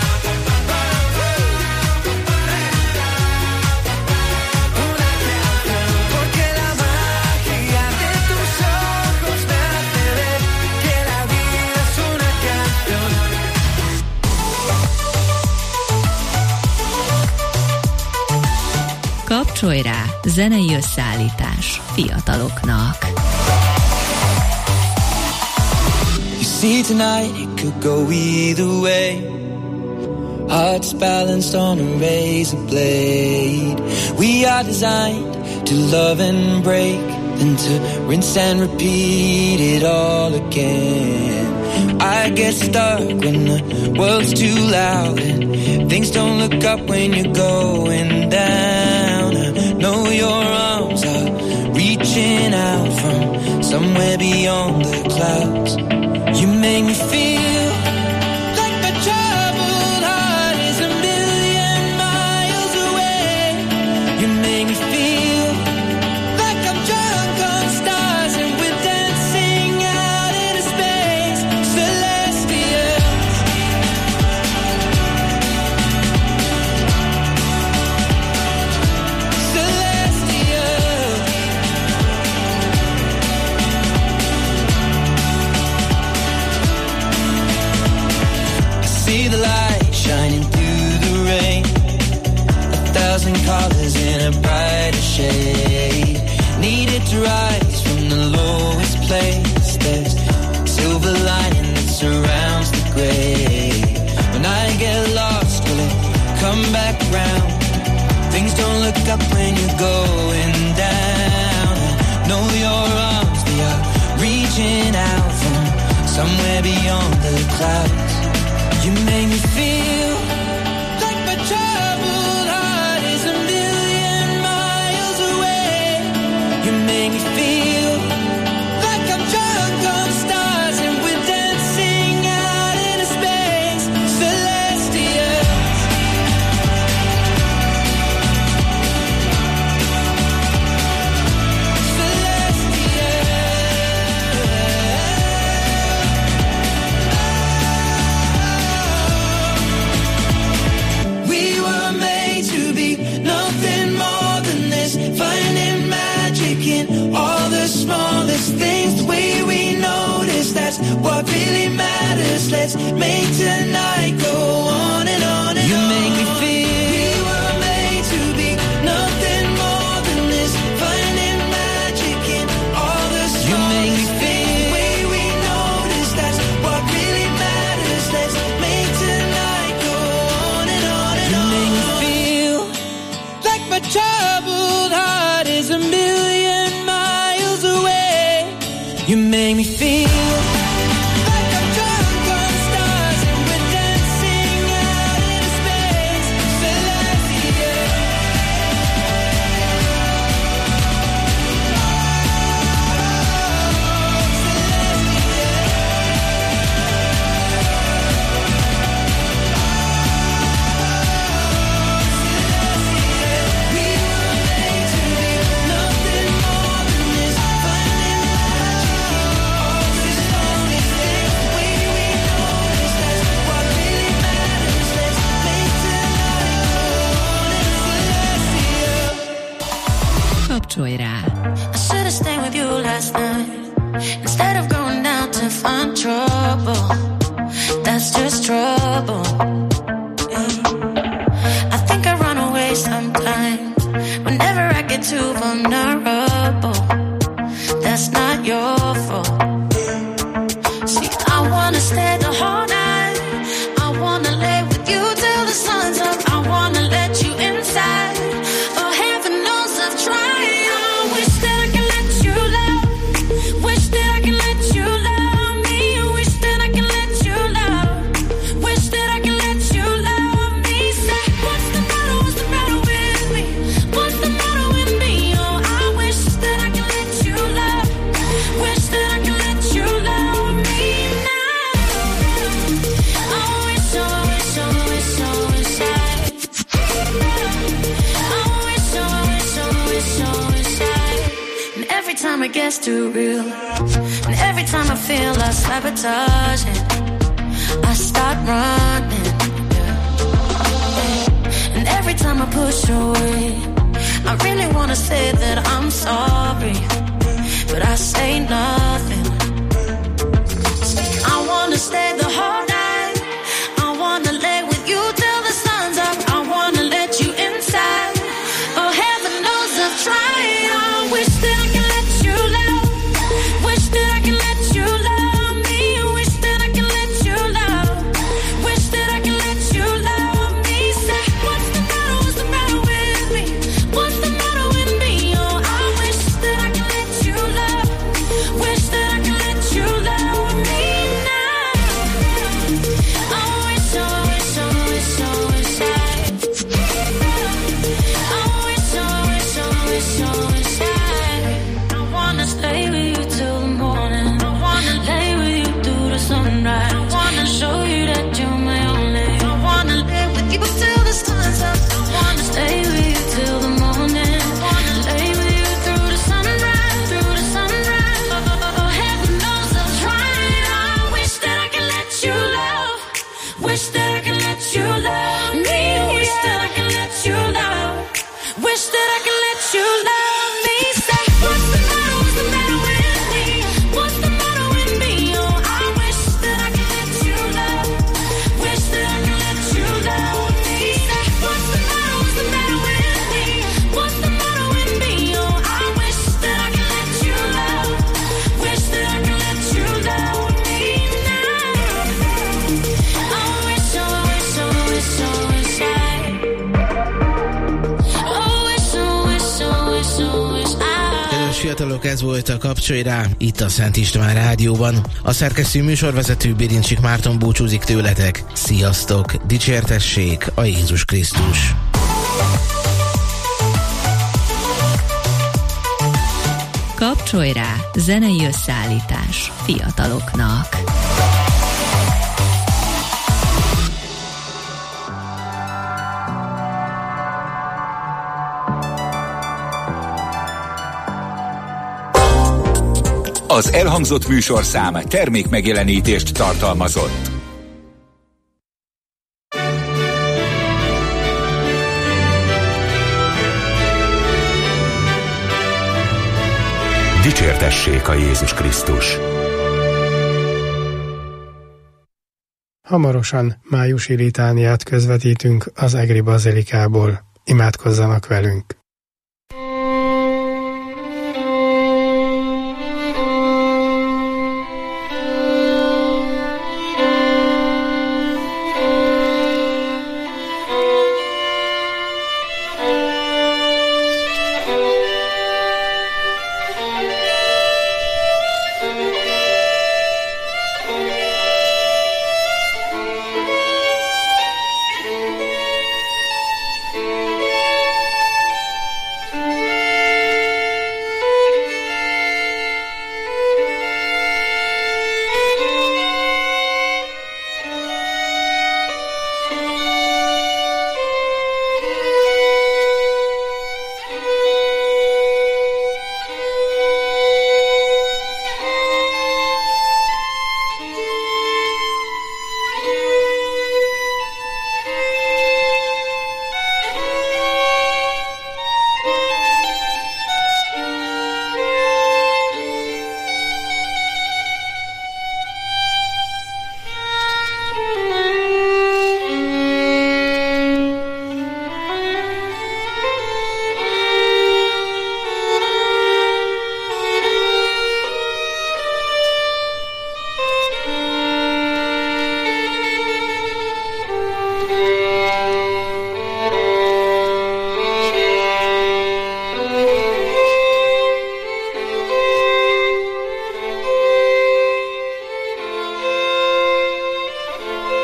Una canción. Porque la magia de tus ojos me hace ver que la vida es una canción. Kapcsolj rá, zenei összeállítás fiataloknak. You see tonight it could go either way. Hearts balanced on a razor blade. We are designed to love and break, then to rinse and repeat it all again. I get stuck when the world's too loud and things don't look up when you're going down. I know your arms are reaching out from somewhere beyond the clouds. You make me feel like my troubled heart is a million miles away. You make me feel like I'm drunk on stars and we're dancing out see the light shining through the rain. A thousand colors in a brighter shade. Needed to rise from the lowest place. There's silver lining that surrounds the gray. When I get lost, will it come back round? Things don't look up when you're going down. I know your arms, they are reaching out from somewhere beyond the clouds. You make me feel like my troubled heart is a million miles away. You make me feel like I'm drunk on stars and we're dancing out into space, celestial. Smallest things, the way we notice, that's what really matters. Let's make tonight go on and on and you on. You make me feel we were made to be nothing more than this, finding magic in all the smallest. You make me feel the way we notice, that's what really matters. Let's make tonight go on and on and you on. You make me feel like my troubled heart is a million miles away. You make me feel like I'm drunk on stars and we're dancing out in space, celestial. We were made to be nothing more than this, finding kapcsolj rá. I should've stayed with you last night instead of going out to find trouble. That's just trouble. Yeah. I think I run away sometimes whenever I get too vulnerable. That's not your fault. See, I wanna stay the whole night. I wanna lay with you till the sun's up. I wanna let you inside. Oh, heaven knows I've tried. Time it gets too real, and every time I feel I sabotage it, I start running, yeah. And every time I push away, I really wanna say that I'm sorry, but I say nothing. I wanna stay the whole night. I wanna lay with you till the sun's up. I wanna let you inside. Oh, heaven knows I've tried. I wish that I could let you love. Wish that I could let you love me. Wish that I could let you love. Wish that I could let you love me. Say, what's the matter? What's the matter with me? What's the matter with me? Oh, I wish that I could let you love. Wish that I could let you love me now. fiatalok, ez volt a Kapcsolj rá, itt a Szent István Rádióban. A szerkesztő műsorvezető Birincsik Márton búcsúzik tőletek. Sziasztok, dicsértessék a Jézus Krisztus! Kapcsolj rá, zenei összeállítás fiataloknak. Az elhangzott műsorszám termék megjelenítést tartalmazott. Dicsértessék a Jézus Krisztus! Hamarosan májusi litániát közvetítünk az Egri Bazilikából. Imádkozzanak velünk!